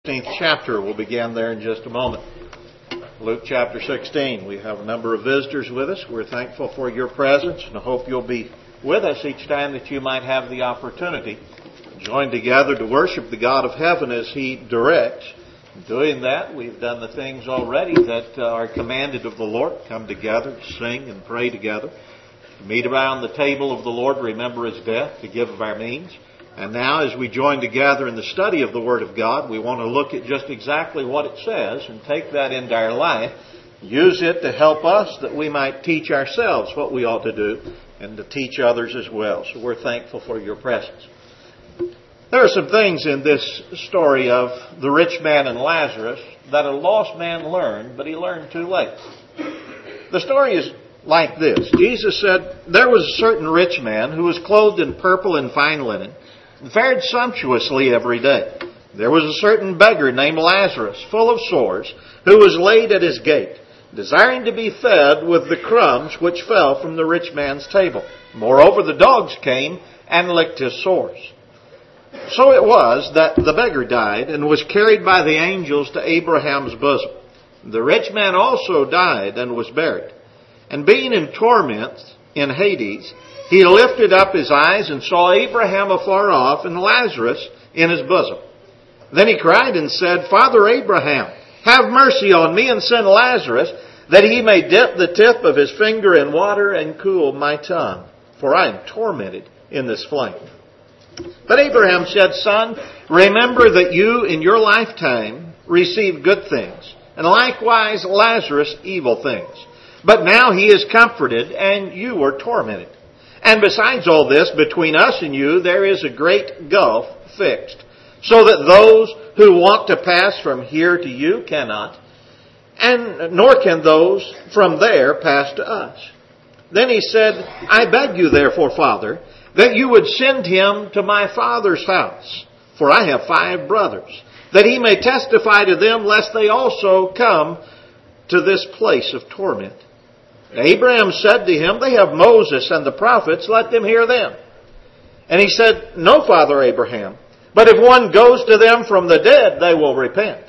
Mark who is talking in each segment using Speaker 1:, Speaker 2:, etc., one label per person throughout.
Speaker 1: 16th chapter. We'll begin there in just a moment. Luke chapter 16. We have a number of visitors with us. We're thankful for your presence and I hope you'll be with us each time that you might have the opportunity. Join together to worship the God of heaven as He directs. In doing that, we've done the things already that are commanded of the Lord. Come together, sing and pray together. To meet around the table of the Lord, remember His death, to give of our means. And now, as we join together in the study of the Word of God, we want to look at just exactly what it says and take that into our life, use it to help us that we might teach ourselves what we ought to do and to teach others as well. So we're thankful for your presence. There are some things in this story of the rich man and Lazarus that a lost man learned, but he learned too late. The story is like this. Jesus said, "There was a certain rich man who was clothed in purple and fine linen, fared sumptuously every day. There was a certain beggar named Lazarus, full of sores, who was laid at his gate, desiring to be fed with the crumbs which fell from the rich man's table. Moreover, the dogs came and licked his sores. So it was that the beggar died and was carried by the angels to Abraham's bosom. The rich man also died and was buried. And being in torment in Hades, he lifted up his eyes and saw Abraham afar off and Lazarus in his bosom. Then he cried and said, 'Father Abraham, have mercy on me and send Lazarus, that he may dip the tip of his finger in water and cool my tongue, for I am tormented in this flame.' But Abraham said, 'Son, remember that you in your lifetime received good things, and likewise Lazarus evil things. But now he is comforted, and you are tormented. And besides all this, between us and you, there is a great gulf fixed, so that those who want to pass from here to you cannot, and nor can those from there pass to us.' Then he said, 'I beg you therefore, Father, that you would send him to my father's house, for I have 5 brothers, that he may testify to them, lest they also come to this place of torment.' Abraham said to him, 'They have Moses and the prophets, let them hear them.' And he said, 'No, Father Abraham, but if one goes to them from the dead, they will repent.'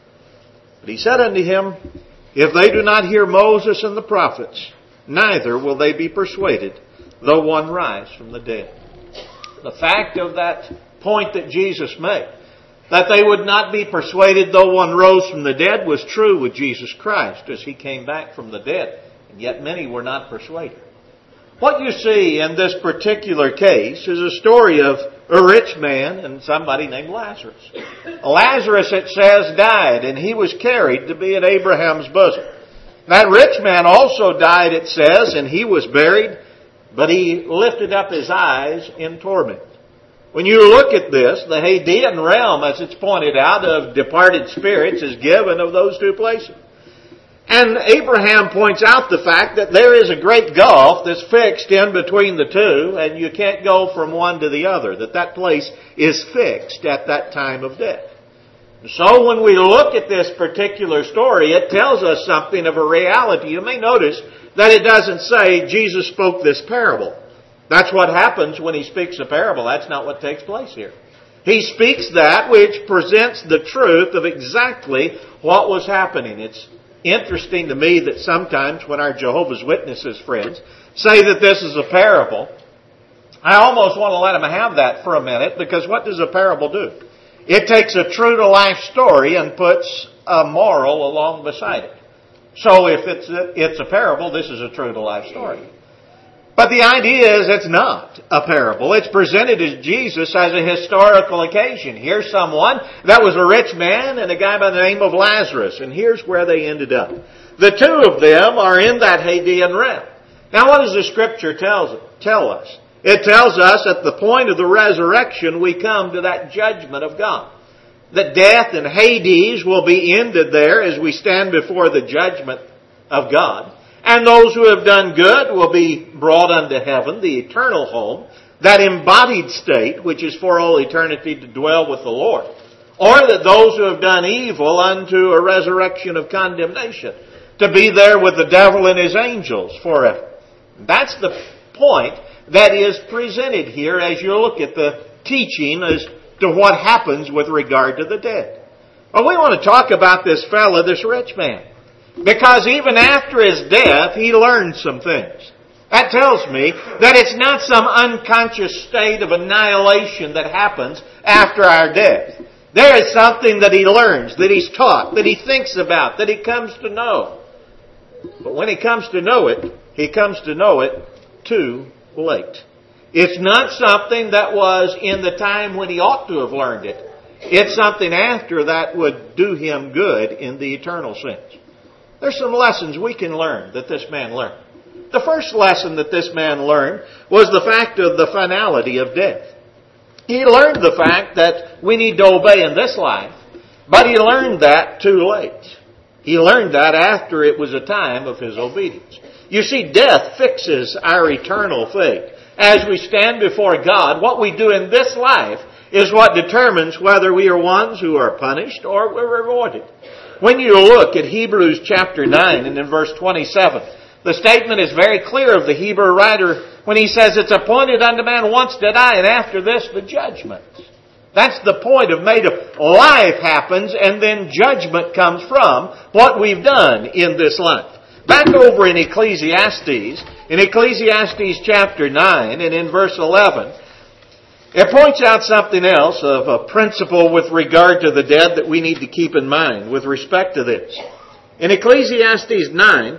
Speaker 1: But he said unto him, 'If they do not hear Moses and the prophets, neither will they be persuaded, though one rise from the dead.'" The fact of that point that Jesus made, that they would not be persuaded though one rose from the dead, was true with Jesus Christ as He came back from the dead. And yet many were not persuaded. What you see in this particular case is a story of a rich man and somebody named Lazarus. Lazarus, it says, died, and he was carried to be in Abraham's bosom. That rich man also died, it says, and he was buried, but he lifted up his eyes in torment. When you look at this, the Hadean realm, as it's pointed out, of departed spirits is given of those two places. And Abraham points out the fact that there is a great gulf that's fixed in between the two, and you can't go from one to the other, that place is fixed at that time of death. So when we look at this particular story, it tells us something of a reality. You may notice that it doesn't say Jesus spoke this parable. That's what happens when He speaks a parable. That's not what takes place here. He speaks that which presents the truth of exactly what was happening. It's interesting to me that sometimes when our Jehovah's Witnesses friends say that this is a parable, I almost want to let them have that for a minute, because what does a parable do? It takes a true-to-life story and puts a moral along beside it. So if it's a parable, this is a true-to-life story. But the idea is it's not a parable. It's presented as Jesus as a historical occasion. Here's someone that was a rich man and a guy by the name of Lazarus. And here's where they ended up. The two of them are in that Hadean realm. Now what does the Scripture tell us? It tells us at the point of the resurrection we come to that judgment of God. That death and Hades will be ended there as we stand before the judgment of God. And those who have done good will be brought unto heaven, the eternal home, that embodied state, which is for all eternity to dwell with the Lord. Or that those who have done evil unto a resurrection of condemnation, to be there with the devil and his angels forever. That's the point that is presented here as you look at the teaching as to what happens with regard to the dead. Well, we want to talk about this fella, this rich man. Because even after his death, he learned some things. That tells me that it's not some unconscious state of annihilation that happens after our death. There is something that he learns, that he's taught, that he thinks about, that he comes to know. But when he comes to know it, he comes to know it too late. It's not something that was in the time when he ought to have learned it. It's something after that would do him good in the eternal sense. There's some lessons we can learn that this man learned. The first lesson that this man learned was the fact of the finality of death. He learned the fact that we need to obey in this life, but he learned that too late. He learned that after it was a time of his obedience. You see, death fixes our eternal fate. As we stand before God, what we do in this life is what determines whether we are ones who are punished or we're rewarded. When you look at Hebrews chapter 9 and in verse 27, the statement is very clear of the Hebrew writer when he says it's appointed unto man once to die, and after this the judgment. That's the point of made of life happens, and then judgment comes from what we've done in this life. Back over in Ecclesiastes chapter 9 and in verse 11, it points out something else of a principle with regard to the dead that we need to keep in mind with respect to this. In Ecclesiastes 9,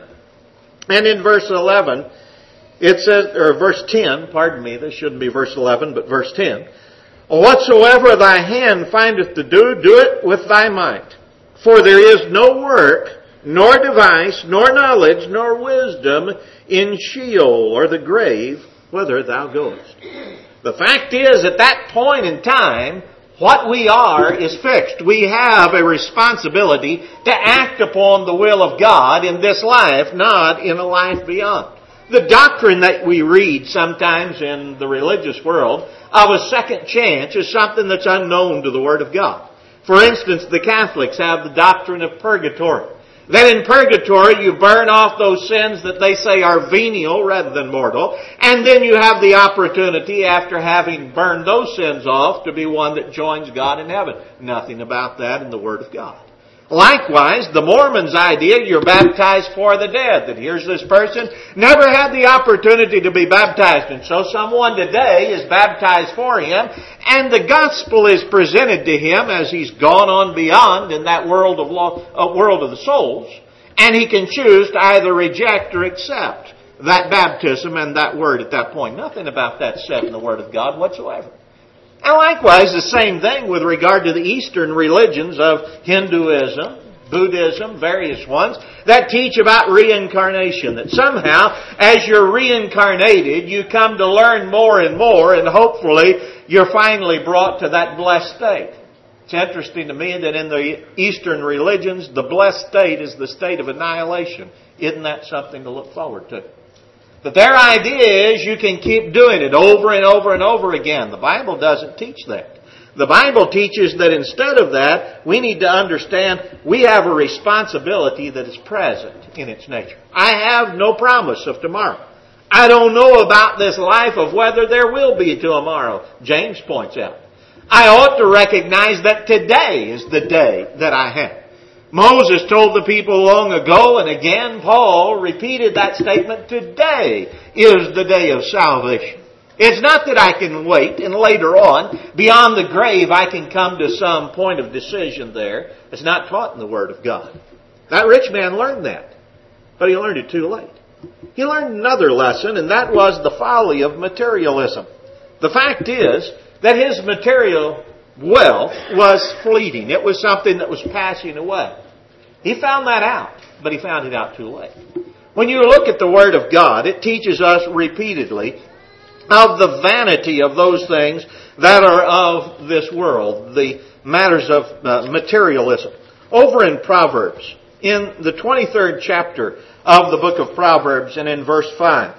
Speaker 1: and in verse 11, it says, or verse 10, pardon me, this shouldn't be verse 11, but verse 10. Whatsoever thy hand findeth to do, do it with thy might. For there is no work, nor device, nor knowledge, nor wisdom in Sheol, or the grave, whither thou goest. The fact is, at that point in time, what we are is fixed. We have a responsibility to act upon the will of God in this life, not in a life beyond. The doctrine that we read sometimes in the religious world of a second chance is something that's unknown to the Word of God. For instance, the Catholics have the doctrine of purgatory. That in purgatory you burn off those sins that they say are venial rather than mortal, and then you have the opportunity after having burned those sins off to be one that joins God in heaven. Nothing about that in the Word of God. Likewise, the Mormon's idea, you're baptized for the dead. That here's this person, never had the opportunity to be baptized, and so someone today is baptized for him, and the gospel is presented to him as he's gone on beyond in that world of the souls, and he can choose to either reject or accept that baptism and that word at that point. Nothing about that said in the Word of God whatsoever. And likewise, the same thing with regard to the Eastern religions of Hinduism, Buddhism, various ones, that teach about reincarnation. That somehow, as you're reincarnated, you come to learn more and more, and hopefully you're finally brought to that blessed state. It's interesting to me that in the Eastern religions, the blessed state is the state of annihilation. Isn't that something to look forward to? But their idea is you can keep doing it over and over and over again. The Bible doesn't teach that. The Bible teaches that instead of that, we need to understand we have a responsibility that is present in its nature. I have no promise of tomorrow. I don't know about this life of whether there will be tomorrow, James points out. I ought to recognize that today is the day that I have. Moses told the people long ago, and again Paul repeated that statement, today is the day of salvation. It's not that I can wait and later on, beyond the grave, I can come to some point of decision there. It's not taught in the Word of God. That rich man learned that, but he learned it too late. He learned another lesson, and that was the folly of materialism. The fact is that his material wealth was fleeting. It was something that was passing away. He found that out, but he found it out too late. When you look at the Word of God, it teaches us repeatedly of the vanity of those things that are of this world, the matters of materialism. Over in Proverbs, in the 23rd chapter of the book of Proverbs and in verse 5,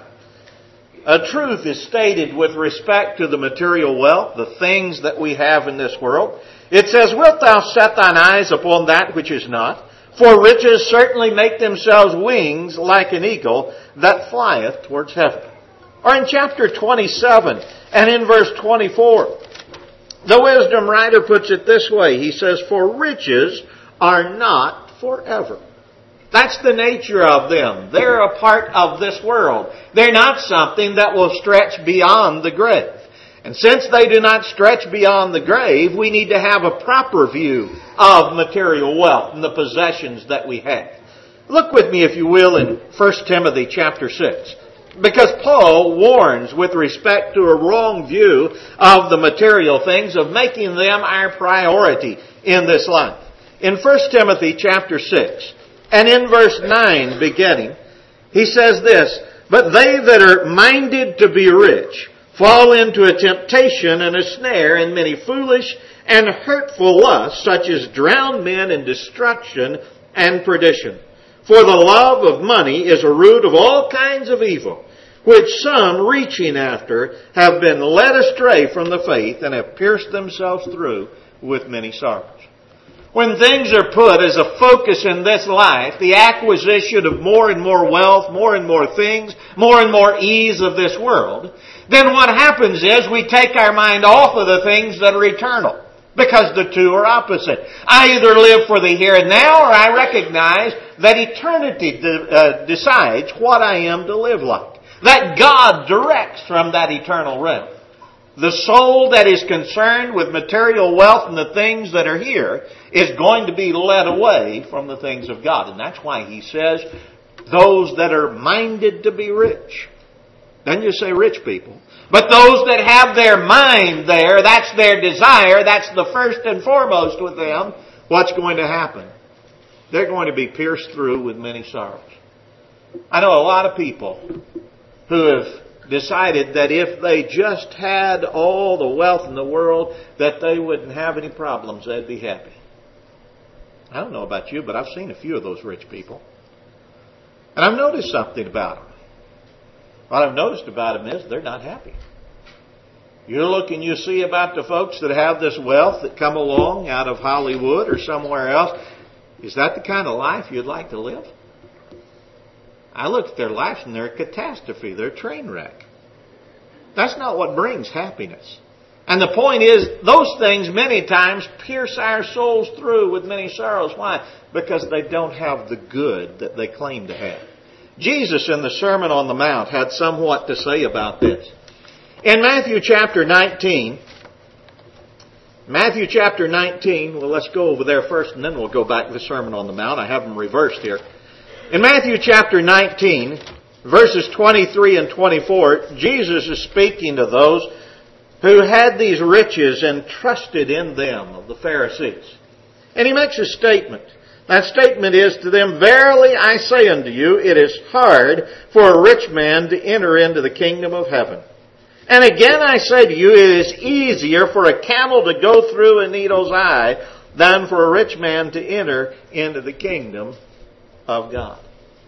Speaker 1: a truth is stated with respect to the material wealth, the things that we have in this world. It says, wilt thou set thine eyes upon that which is not? For riches certainly make themselves wings like an eagle that flieth towards heaven. Or in chapter 27 and in verse 24, The wisdom writer puts it this way. He says, for riches are not forever. That's the nature of them. They're a part of this world. They're not something that will stretch beyond the grave. And since they do not stretch beyond the grave, we need to have a proper view of material wealth and the possessions that we have. Look with me, if you will, in 1 Timothy chapter 6. Because Paul warns with respect to a wrong view of the material things, of making them our priority in this life. In 1 Timothy chapter 6, and in verse 9 beginning, he says this, but they that are minded to be rich fall into a temptation and a snare and many foolish and hurtful lusts, such as drown men in destruction and perdition. For the love of money is a root of all kinds of evil, which some, reaching after, have been led astray from the faith and have pierced themselves through with many sorrows. When things are put as a focus in this life, the acquisition of more and more wealth, more and more things, more and more ease of this world, then what happens is we take our mind off of the things that are eternal. Because the two are opposite. I either live for the here and now, or I recognize that eternity decides what I am to live like. That God directs from that eternal realm. The soul that is concerned with material wealth and the things that are here is going to be led away from the things of God. And that's why he says, those that are minded to be rich. Then you say rich people. But those that have their mind there, that's their desire, that's the first and foremost with them, what's going to happen? They're going to be pierced through with many sorrows. I know a lot of people who have decided that if they just had all the wealth in the world, that they wouldn't have any problems, they'd be happy. I don't know about you, but I've seen a few of those rich people. And I've noticed something about them. What I've noticed about them is they're not happy. You look and you see about the folks that have this wealth that come along out of Hollywood or somewhere else. Is that the kind of life you'd like to live? I look at their lives and they're a catastrophe. They're a train wreck. That's not what brings happiness. And the point is, those things many times pierce our souls through with many sorrows. Why? Because they don't have the good that they claim to have. Jesus in the Sermon on the Mount had somewhat to say about this. In Matthew chapter 19, well, let's go over there first and then we'll go back to the Sermon on the Mount. I have them reversed here. In Matthew chapter 19, verses 23 and 24, Jesus is speaking to those who had these riches and trusted in them, of the Pharisees. And he makes a statement. That statement is to them, verily I say unto you, it is hard for a rich man to enter into the kingdom of heaven. And again I say to you, it is easier for a camel to go through a needle's eye than for a rich man to enter into the kingdom of God.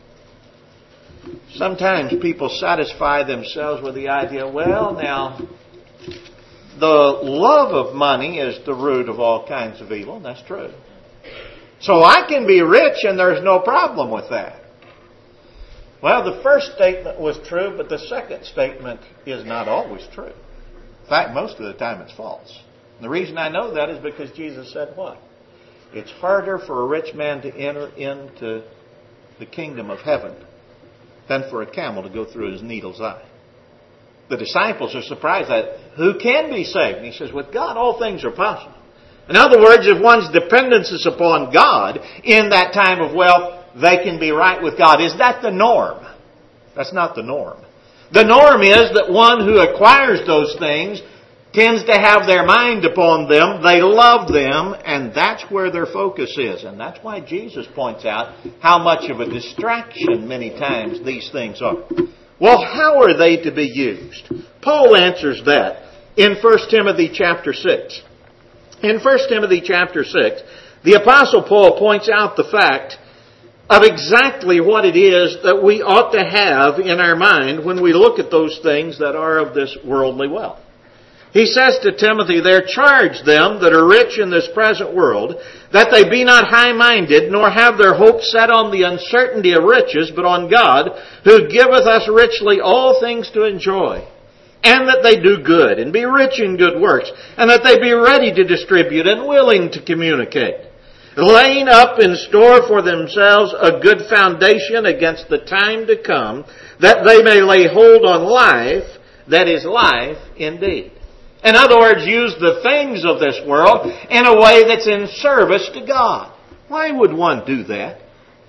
Speaker 1: Sometimes people satisfy themselves with the idea, well, now, the love of money is the root of all kinds of evil. That's true. So I can be rich and there's no problem with that. Well, the first statement was true, but the second statement is not always true. In fact, most of the time it's false. And the reason I know that is because Jesus said what? It's harder for a rich man to enter into the kingdom of heaven than for a camel to go through his needle's eye. The disciples are surprised that who can be saved? And he says, with God all things are possible. In other words, if one's dependence is upon God in that time of wealth, they can be right with God. Is that the norm? That's not the norm. The norm is that one who acquires those things tends to have their mind upon them. They love them, and that's where their focus is. And that's why Jesus points out how much of a distraction many times these things are. Well, how are they to be used? Paul answers that in 1 Timothy chapter 6. In 1 Timothy chapter 6, the Apostle Paul points out the fact of exactly what it is that we ought to have in our mind when we look at those things that are of this worldly wealth. He says to Timothy there, charge them that are rich in this present world, that they be not high-minded, nor have their hope set on the uncertainty of riches, but on God, who giveth us richly all things to enjoy. and that they do good, and be rich in good works, and that they be ready to distribute and willing to communicate, laying up in store for themselves a good foundation against the time to come, that they may lay hold on life, that is life indeed. In other words, use the things of this world in a way that's in service to God. Why would one do that?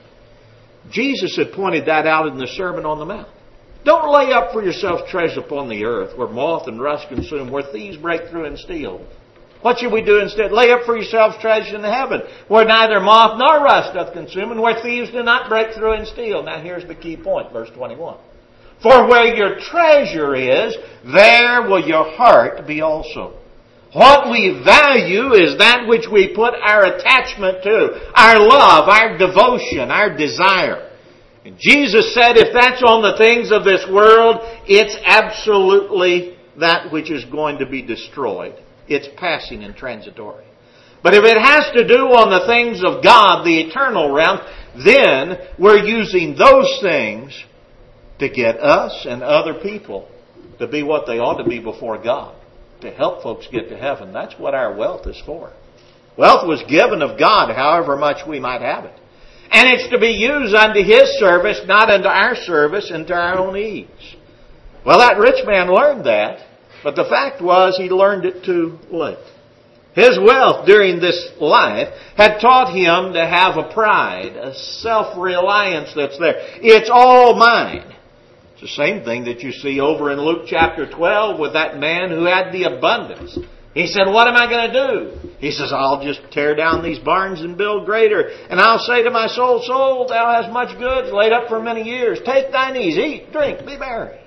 Speaker 1: Jesus had pointed that out in the Sermon on the Mount. Don't lay up for yourselves treasure upon the earth, where moth and rust consume, where thieves break through and steal. What should we do instead? Lay up for yourselves treasure in heaven, where neither moth nor rust doth consume, and where thieves do not break through and steal. Now here's the key point, verse 21. For where your treasure is, there will your heart be also. What we value is that which we put our attachment to, our love, our devotion, our desire. And Jesus said if that's on the things of this world, it's absolutely that which is going to be destroyed. It's passing and transitory. But if it has to do on the things of God, the eternal realm, then we're using those things to get us and other people to be what they ought to be before God, to help folks get to heaven. That's what our wealth is for. Wealth was given of God, however much we might have it. And it's to be used unto His service, not unto our service and to our own ease. Well, that rich man learned that, but the fact was he learned it too late. His wealth during this life had taught him to have a pride, a self-reliance that's there. It's all mine. It's the same thing that you see over in Luke chapter 12 with that man who had the abundance. He said, what am I going to do? He says, I'll just tear down these barns and build greater. And I'll say to my soul, soul, thou hast much goods laid up for many years. Take thine ease, eat, drink, be merry.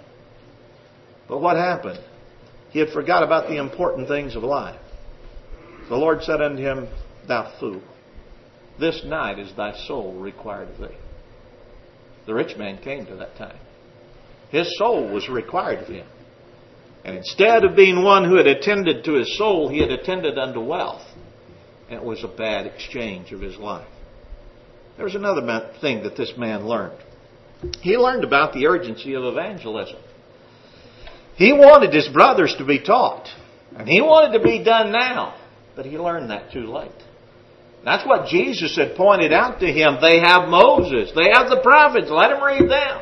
Speaker 1: But what happened? He had forgot about the important things of life. The Lord said unto him, thou fool, this night is thy soul required of thee. The rich man came to that time. His soul was required of him. And instead of being one who had attended to his soul, he had attended unto wealth. And it was a bad exchange of his life. There was another thing that this man learned. He learned about the urgency of evangelism. He wanted his brothers to be taught. And he wanted to be done now. But he learned that too late. That's what Jesus had pointed out to him. They have Moses. They have the prophets. Let them read them.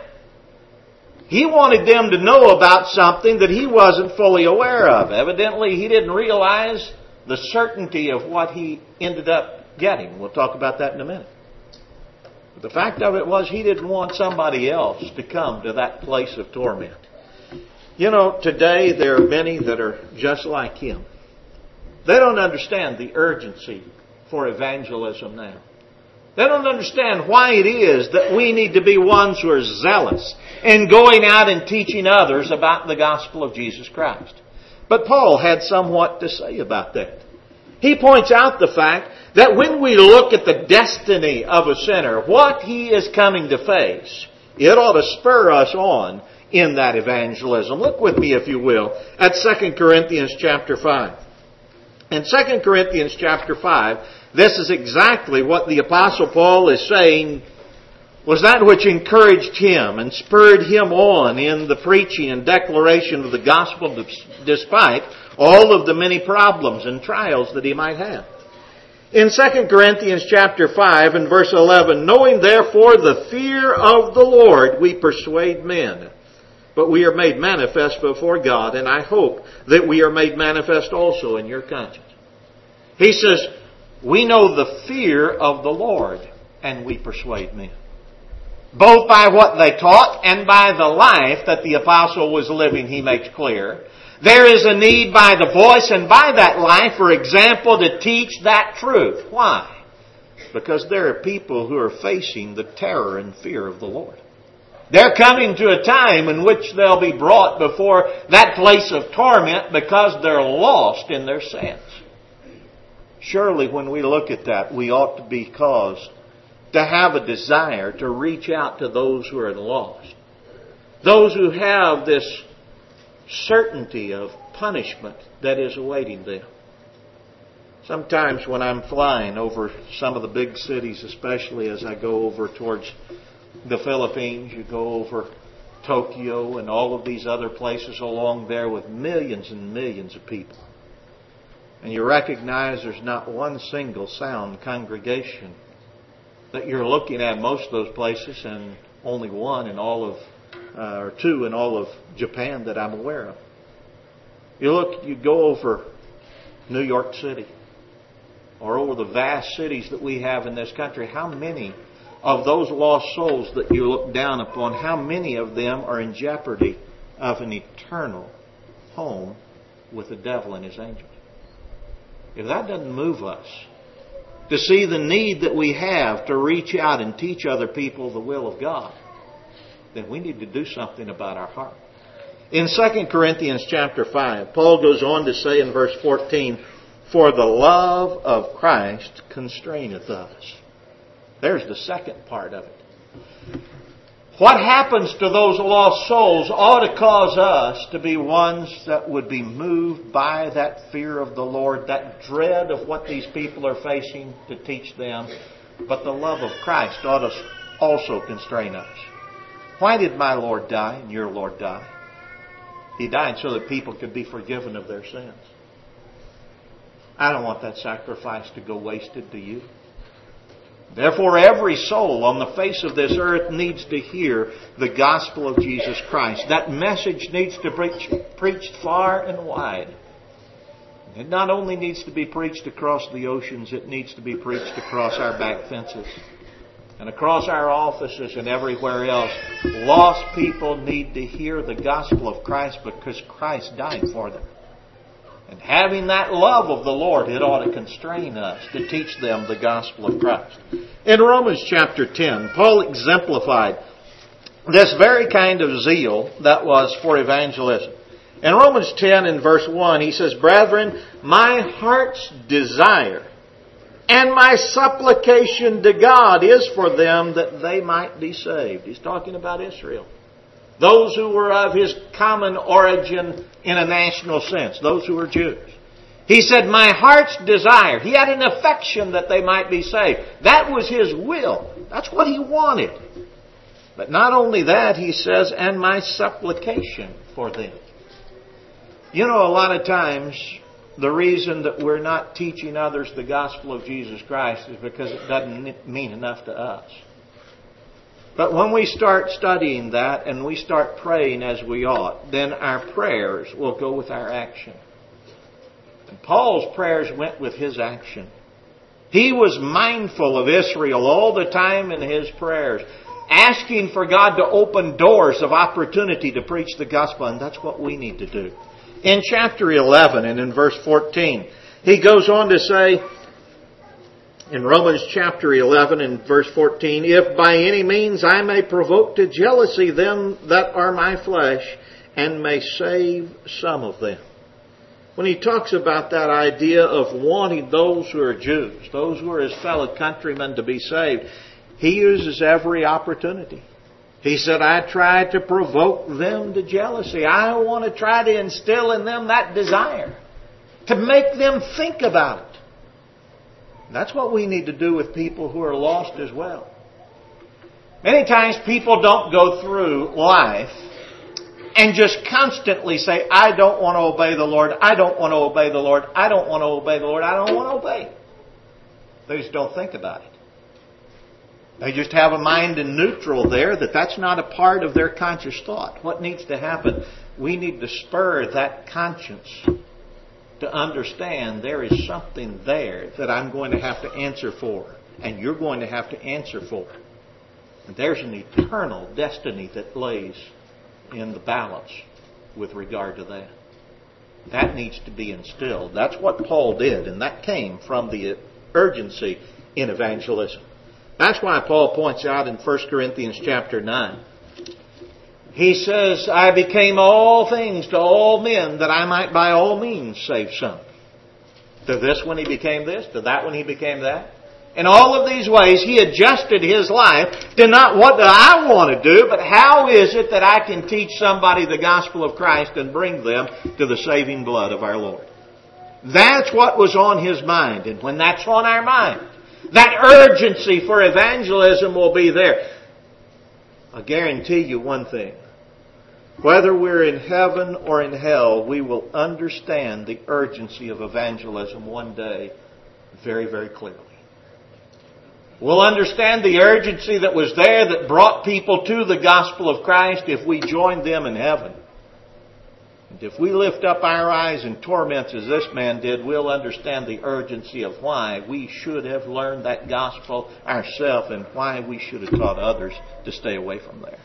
Speaker 1: He wanted them to know about something that he wasn't fully aware of. Evidently, he didn't realize the certainty of what he ended up getting. We'll talk about that in a minute. But the fact of it was he didn't want somebody else to come to that place of torment. You know, today there are many that are just like him. They don't understand the urgency for evangelism now. They don't understand why it is that we need to be ones who are zealous in going out and teaching others about the gospel of Jesus Christ. But Paul had somewhat to say about that. He points out the fact that when we look at the destiny of a sinner, what he is coming to face, it ought to spur us on in that evangelism. Look with me, if you will, at 2 Corinthians chapter 5. In 2 Corinthians chapter 5, this is exactly what the Apostle Paul is saying was that which encouraged him and spurred him on in the preaching and declaration of the gospel despite all of the many problems and trials that he might have. In 2 Corinthians chapter 5 and verse 11, knowing therefore the fear of the Lord, we persuade men. But we are made manifest before God, and I hope that we are made manifest also in your conscience. He says, we know the fear of the Lord, and we persuade men. Both by what they taught and by the life that the apostle was living, he makes clear. There is a need by the voice and by that life, for example, to teach that truth. Why? Because there are people who are facing the terror and fear of the Lord. They're coming to a time in which they'll be brought before that place of torment because they're lost in their sins. Surely when we look at that, we ought to be caused to have a desire to reach out to those who are lost. Those who have this certainty of punishment that is awaiting them. Sometimes when I'm flying over some of the big cities, especially as I go over towards the Philippines, you go over Tokyo and all of these other places along there with millions and millions of people. And you recognize there's not one single sound congregation that you're looking at most of those places, and only one in all of, or two in all of Japan that I'm aware of. You go over New York City, or over the vast cities that we have in this country. How many of those lost souls that you look down upon, how many of them are in jeopardy of an eternal home with the devil and his angels? If that doesn't move us to see the need that we have to reach out and teach other people the will of God, then we need to do something about our heart. In 2 Corinthians chapter 5, Paul goes on to say in verse 14, "For the love of Christ constraineth us." There's the second part of it. What happens to those lost souls ought to cause us to be ones that would be moved by that fear of the Lord, that dread of what these people are facing to teach them. But the love of Christ ought to also constrain us. Why did my Lord die and your Lord die? He died so that people could be forgiven of their sins. I don't want that sacrifice to go wasted, do you? Therefore, every soul on the face of this earth needs to hear the gospel of Jesus Christ. That message needs to be preached far and wide. It not only needs to be preached across the oceans, it needs to be preached across our back fences and across our offices and everywhere else. Lost people need to hear the gospel of Christ because Christ died for them. And having that love of the Lord, it ought to constrain us to teach them the gospel of Christ. In Romans chapter 10, Paul exemplified this very kind of zeal that was for evangelism. In Romans 10 and verse 1, he says, "Brethren, my heart's desire and my supplication to God is for them that they might be saved." He's talking about Israel. Those who were of his common origin in a national sense. Those who were Jews. He said, my heart's desire. He had an affection that they might be saved. That was his will. That's what he wanted. But not only that, he says, and my supplication for them. You know, a lot of times, the reason that we're not teaching others the gospel of Jesus Christ is because it doesn't mean enough to us. But when we start studying that and we start praying as we ought, then our prayers will go with our action. And Paul's prayers went with his action. He was mindful of Israel all the time in his prayers, asking for God to open doors of opportunity to preach the gospel, and that's what we need to do. In chapter 11 and in verse 14, he goes on to say, in Romans chapter 11 and verse 14, "If by any means I may provoke to jealousy them that are my flesh, and may save some of them." When he talks about that idea of wanting those who are Jews, those who are his fellow countrymen to be saved, he uses every opportunity. He said, I try to provoke them to jealousy. I want to try to instill in them that desire, to make them think about it. That's what we need to do with people who are lost as well. Many times people don't go through life and just constantly say, I don't want to obey the Lord, I don't want to obey the Lord, I don't want to obey the Lord, I don't want to obey. They just don't think about it. They just have a mind in neutral there that's not a part of their conscious thought. What needs to happen? We need to spur that conscience to understand there is something there that I'm going to have to answer for, and you're going to have to answer for. And there's an eternal destiny that lays in the balance with regard to that. That needs to be instilled. That's what Paul did, and that came from the urgency in evangelism. That's why Paul points out in 1 Corinthians chapter 9, he says, I became all things to all men that I might by all means save some. To this one he became this, to that one he became that. In all of these ways he adjusted his life to not what do I want to do, but how is it that I can teach somebody the gospel of Christ and bring them to the saving blood of our Lord. That's what was on his mind. And when that's on our mind, that urgency for evangelism will be there. I guarantee you one thing. Whether we're in heaven or in hell, we will understand the urgency of evangelism one day very, very clearly. We'll understand the urgency that was there that brought people to the gospel of Christ if we joined them in heaven. And if we lift up our eyes in torments as this man did, we'll understand the urgency of why we should have learned that gospel ourselves and why we should have taught others to stay away from there.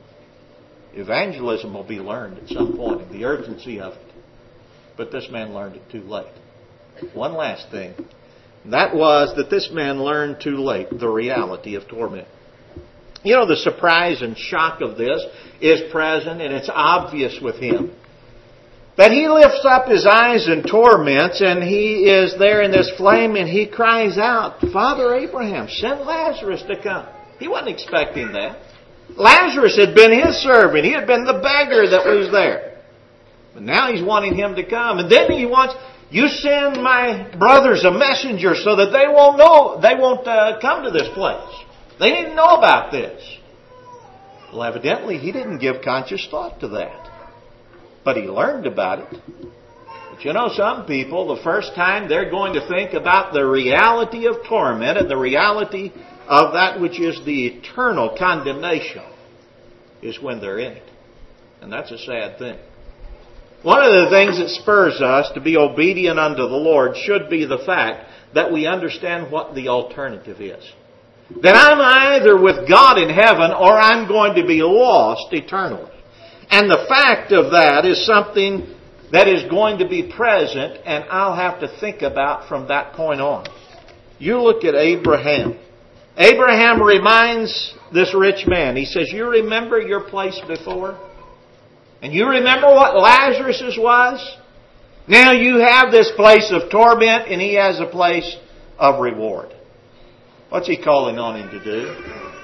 Speaker 1: Evangelism will be learned at some point, the urgency of it. But this man learned it too late. One last thing. That was that this man learned too late the reality of torment. You know, the surprise and shock of this is present and it's obvious with him. But he lifts up his eyes in torments and he is there in this flame and he cries out, Father Abraham, send Lazarus to come. He wasn't expecting that. Lazarus had been his servant. He had been the beggar that was there. But now he's wanting him to come. And then he wants, you send my brothers a messenger so that they won't come to this place. They didn't know about this. Well, evidently he didn't give conscious thought to that. But he learned about it. But you know, some people, the first time they're going to think about the reality of torment and the reality of that which is the eternal condemnation is when they're in it. And that's a sad thing. One of the things that spurs us to be obedient unto the Lord should be the fact that we understand what the alternative is. That I'm either with God in heaven or I'm going to be lost eternally. And the fact of that is something that is going to be present and I'll have to think about from that point on. You look at Abraham. Abraham reminds this rich man. He says, you remember your place before? And you remember what Lazarus' was? Now you have this place of torment and he has a place of reward. What's he calling on him to do?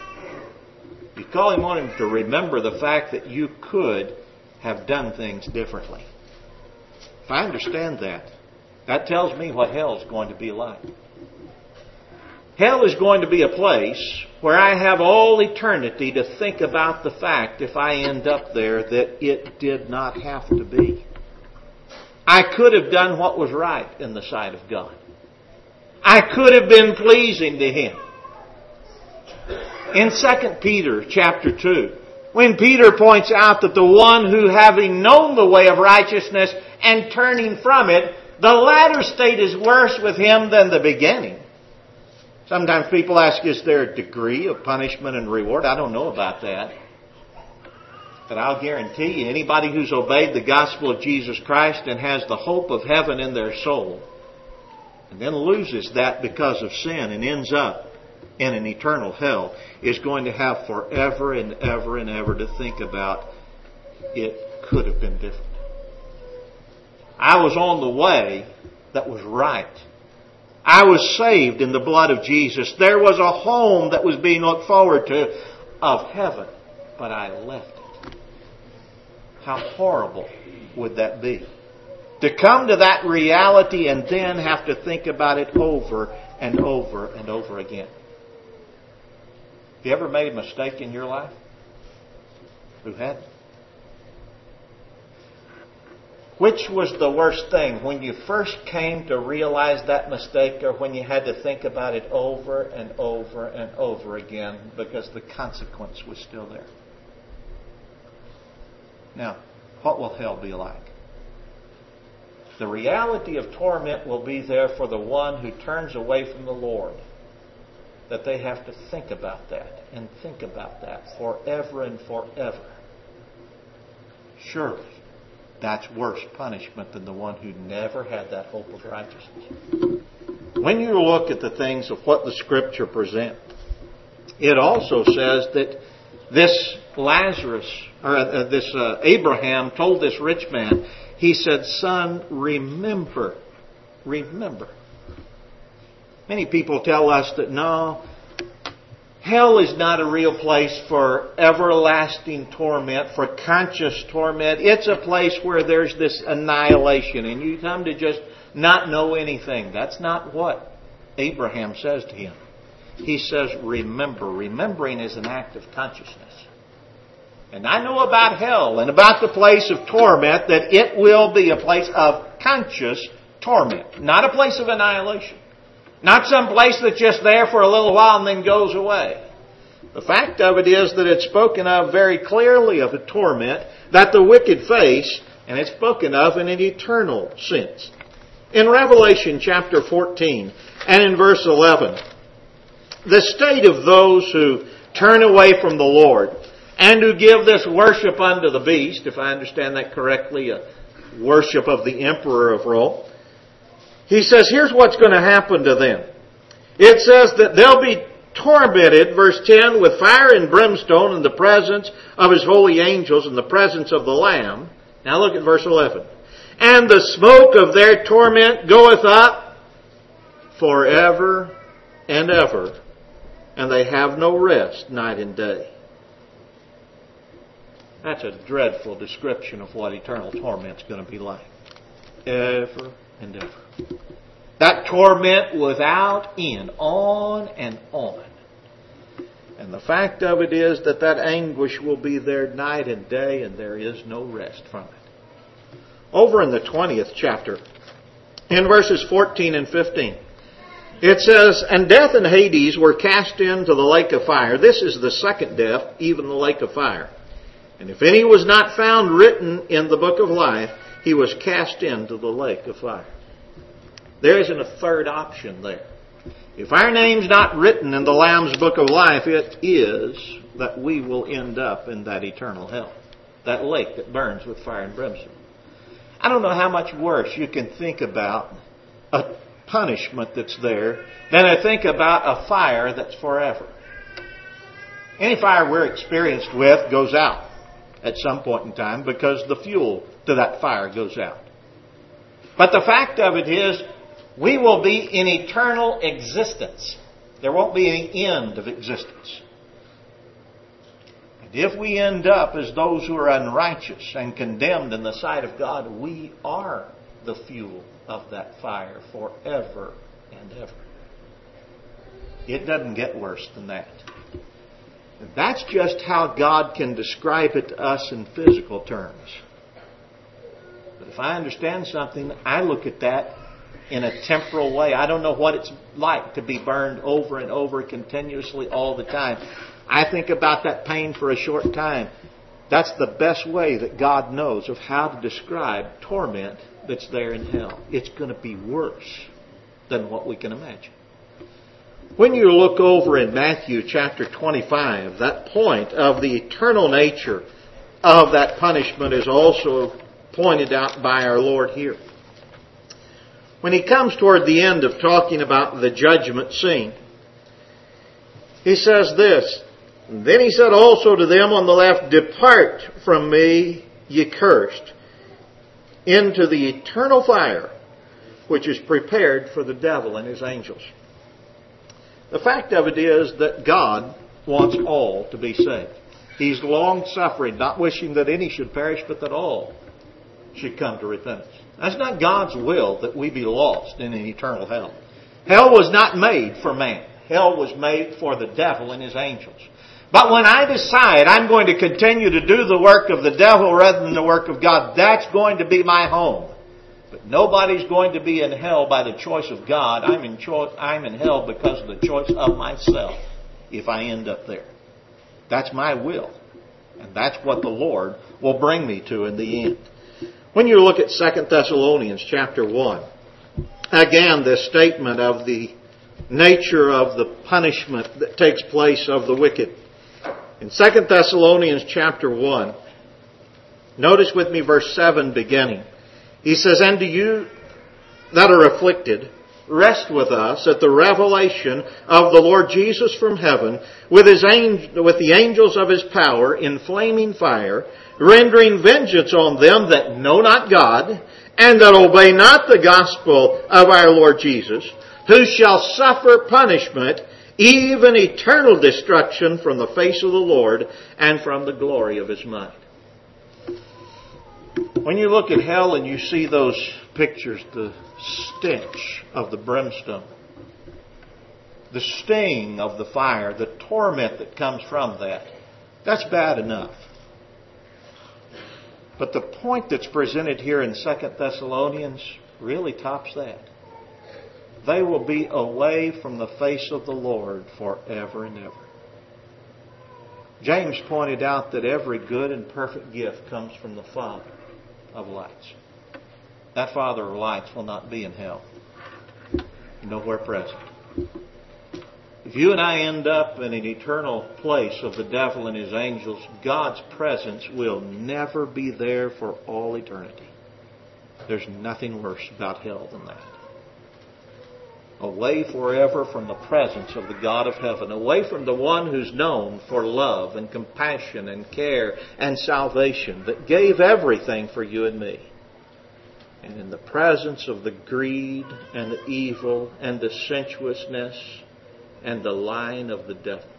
Speaker 1: He's calling on him to remember the fact that you could have done things differently. If I understand that, that tells me what hell is going to be like. Hell is going to be a place where I have all eternity to think about the fact, if I end up there, that it did not have to be. I could have done what was right in the sight of God. I could have been pleasing to Him. In 2 Peter chapter 2, when Peter points out that the one who, having known the way of righteousness and turning from it, the latter state is worse with him than the beginning. Sometimes people ask, is there a degree of punishment and reward? I don't know about that. But I'll guarantee you, anybody who's obeyed the gospel of Jesus Christ and has the hope of heaven in their soul, and then loses that because of sin and ends up in an eternal hell, is going to have forever and ever and ever to think about, it could have been different. I was on the way that was right. I was saved in the blood of Jesus. There was a home that was being looked forward to of heaven, but I left it. How horrible would that be? To come to that reality and then have to think about it over and over and over again. Have you ever made a mistake in your life? Who hadn't? Which was the worst thing, when you first came to realize that mistake, or when you had to think about it over and over and over again because the consequence was still there? Now, what will hell be like? The reality of torment will be there for the one who turns away from the Lord. That they have to think about that and think about that forever and forever. Surely, that's worse punishment than the one who never had that hope of righteousness. When you look at the things of what the Scripture presents, it also says that this Lazarus, or this Abraham told this rich man, he said, son, remember. Remember. Many people tell us that no, hell is not a real place for everlasting torment, for conscious torment. It's a place where there's this annihilation and you come to just not know anything. That's not what Abraham says to him. He says, remember. Remembering is an act of consciousness. And I know about hell and about the place of torment that it will be a place of conscious torment. Not a place of annihilation. Not some place that's just there for a little while and then goes away. The fact of it is that it's spoken of very clearly of a torment that the wicked face, and it's spoken of in an eternal sense. In Revelation chapter 14 and in verse 11, the state of those who turn away from the Lord and who give this worship unto the beast, if I understand that correctly, a worship of the emperor of Rome. He says, here's what's going to happen to them. It says that they'll be tormented, verse 10, with fire and brimstone in the presence of His holy angels in the presence of the Lamb. Now look at verse 11. And the smoke of their torment goeth up forever and ever, and they have no rest night and day. That's a dreadful description of what eternal torment's going to be like. Ever and ever. That torment without end, on and on. And the fact of it is that that anguish will be there night and day, and there is no rest from it. Over in the 20th chapter, in verses 14 and 15, it says, And death and Hades were cast into the lake of fire. This is the second death, even the lake of fire. And if any was not found written in the book of life, he was cast into the lake of fire. There isn't a third option there. If our name's not written in the Lamb's book of life, it is that we will end up in that eternal hell. That lake that burns with fire and brimstone. I don't know how much worse you can think about a punishment that's there than I think about a fire that's forever. Any fire we're experienced with goes out at some point in time because the fuel to that fire goes out. But the fact of it is, we will be in eternal existence. There won't be any end of existence. And if we end up as those who are unrighteous and condemned in the sight of God, we are the fuel of that fire forever and ever. It doesn't get worse than that. And that's just how God can describe it to us in physical terms. But if I understand something, I look at that in a temporal way. I don't know what it's like to be burned over and over continuously all the time. I think about that pain for a short time. That's the best way that God knows of how to describe torment that's there in hell. It's going to be worse than what we can imagine. When you look over in Matthew chapter 25, that point of the eternal nature of that punishment is also pointed out by our Lord here. When He comes toward the end of talking about the judgment scene, He says this, Then He said also to them on the left, Depart from me, ye cursed, into the eternal fire, which is prepared for the devil and his angels. The fact of it is that God wants all to be saved. He's long-suffering, not wishing that any should perish, but that all should come to repentance. That's not God's will that we be lost in an eternal hell. Hell was not made for man. Hell was made for the devil and his angels. But when I decide I'm going to continue to do the work of the devil rather than the work of God, that's going to be my home. But nobody's going to be in hell by the choice of God. I'm in hell because of the choice of myself if I end up there. That's my will. And that's what the Lord will bring me to in the end. When you look at 2 Thessalonians chapter 1, again, this statement of the nature of the punishment that takes place of the wicked. In 2 Thessalonians chapter 1, notice with me verse 7 beginning. He says, And to you that are afflicted, rest with us at the revelation of the Lord Jesus from heaven with the angels of His power in flaming fire, rendering vengeance on them that know not God, and that obey not the gospel of our Lord Jesus, who shall suffer punishment, even eternal destruction from the face of the Lord and from the glory of His might. When you look at hell and you see those pictures, the stench of the brimstone, the sting of the fire, the torment that comes from that, that's bad enough. But the point that's presented here in 2 Thessalonians really tops that. They will be away from the face of the Lord forever and ever. James pointed out that every good and perfect gift comes from the Father of lights. That Father of lights will not be in hell. Nowhere present. If you and I end up in an eternal place of the devil and his angels, God's presence will never be there for all eternity. There's nothing worse about hell than that. Away forever from the presence of the God of heaven. Away from the one who's known for love and compassion and care and salvation, that gave everything for you and me. And in the presence of the greed and the evil and the sensuousness and the lying of the devil.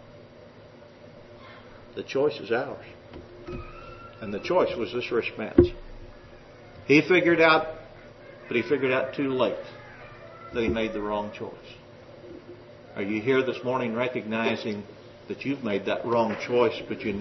Speaker 1: The choice is ours. And the choice was this rich man's. He figured out, but he figured out too late that he made the wrong choice. Are you here this morning recognizing that you've made that wrong choice, but you